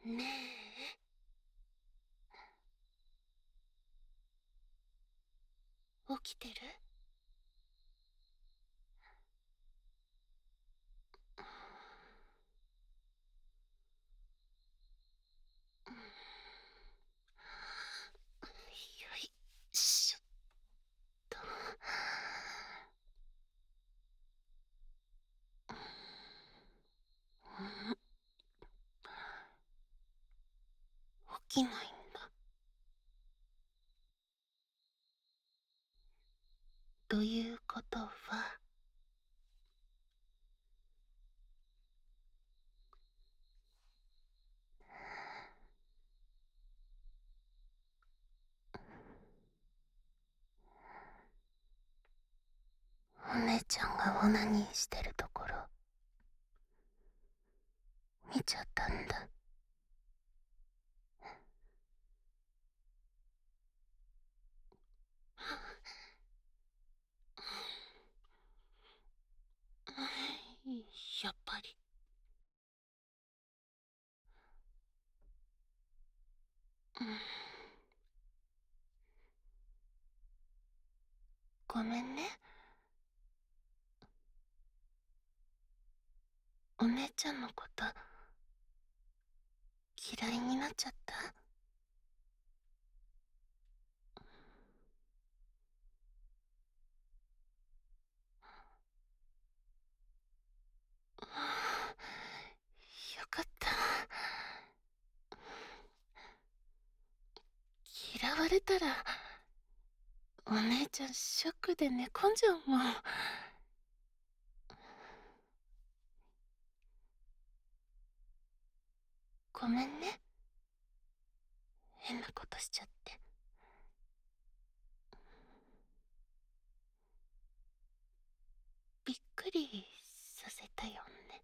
ねえ、起きてる？よいしょっと。起きないんだ。ということは、お姉ちゃんがオナニーしてるところ見ちゃったんだ。やっぱり。ごめんね。お姉ちゃんのこと嫌いになっちゃった？よかった。嫌われたらお姉ちゃんショックで寝込んじゃうもん。ごめんね、変なことしちゃって。びっくりさせたよね。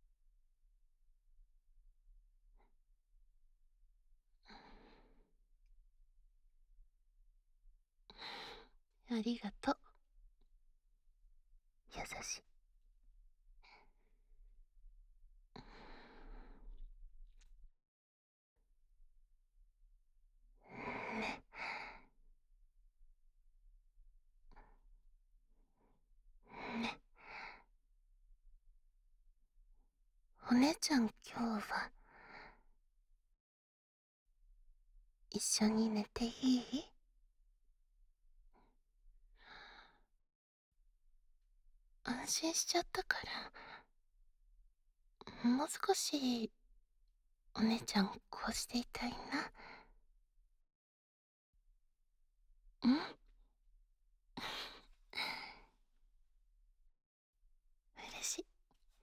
ありがとう。優しい。ね。ね。お姉ちゃん今日は一緒に寝ていい？安心しちゃったから、もう少しお姉ちゃんこうしていたいな。うん。嬉しい。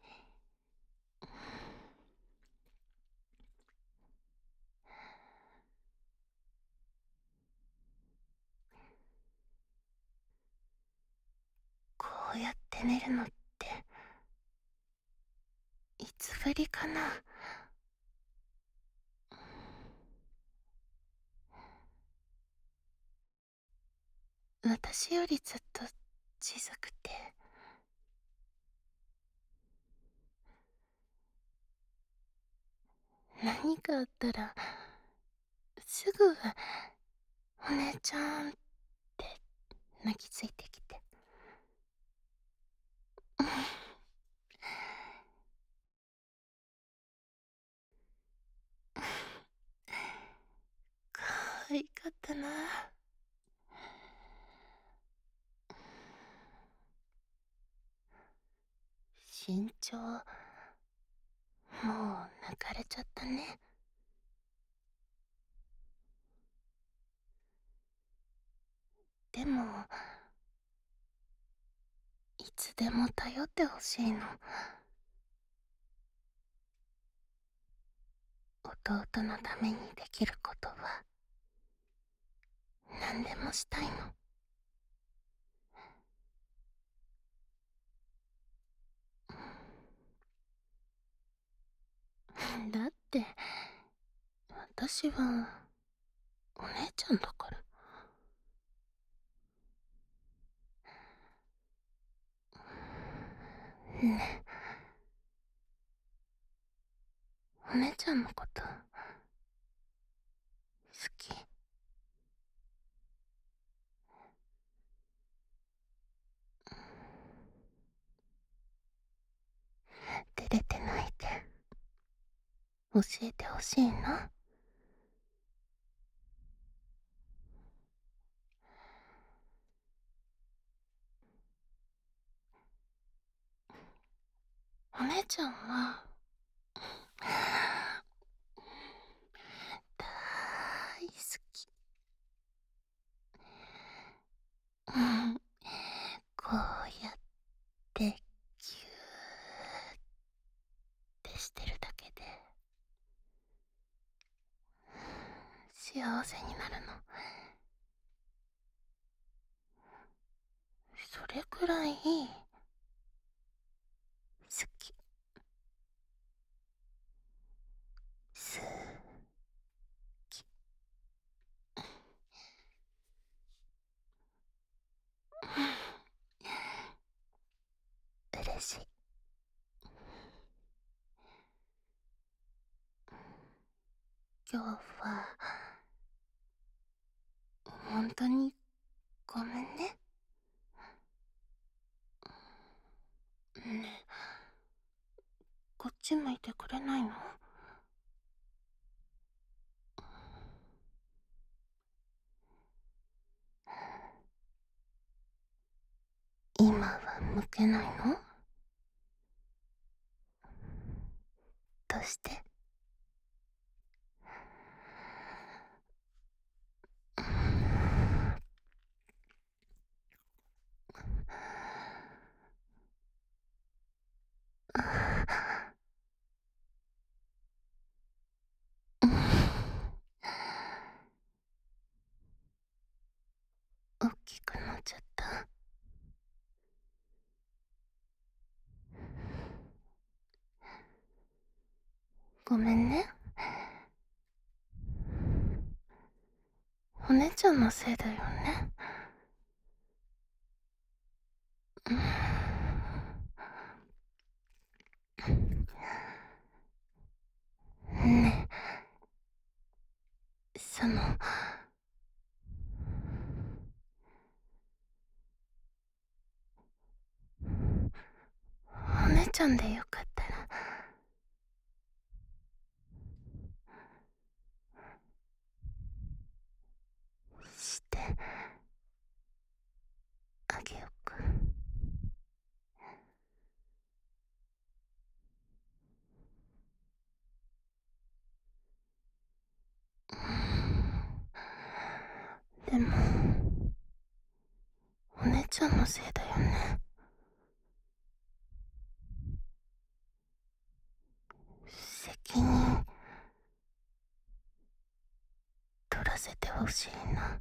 こうやって寝るのっていつぶりかな。私よりずっと小さくて、何かあったらすぐお姉ちゃんって泣きついてきて。可愛かったな。身長もう抜かれちゃったね。でもいつでも頼ってほしいの。弟のためにできることは何でもしたいの。だって私はお姉ちゃんだから。ね。お姉ちゃんのこと教えてほしいの。お姉ちゃんは大好き。うん、こうやってギューってしてるだけで幸せになるの。それくらい好き。好き。嬉しい。今日は本当にごめんね。ねえ、こっち向いてくれないの？今は向けないの？どうして？大きくなっちゃった。ごめんね。お姉ちゃんのせいだよね。ねえ、お姉ちゃんでよかったらしてあげようか。でもお姉ちゃんのせいだよね。責任取らせてほしいな。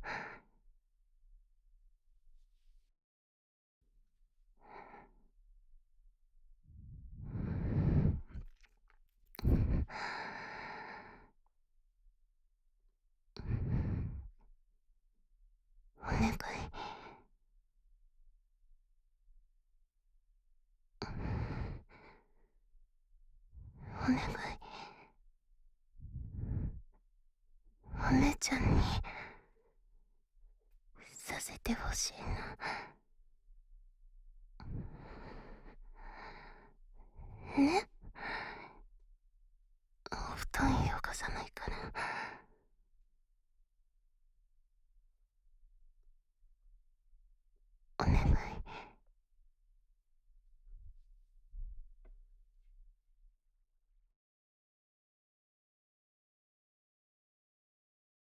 お願い。お願い。お姉ちゃんにさせてほしいな。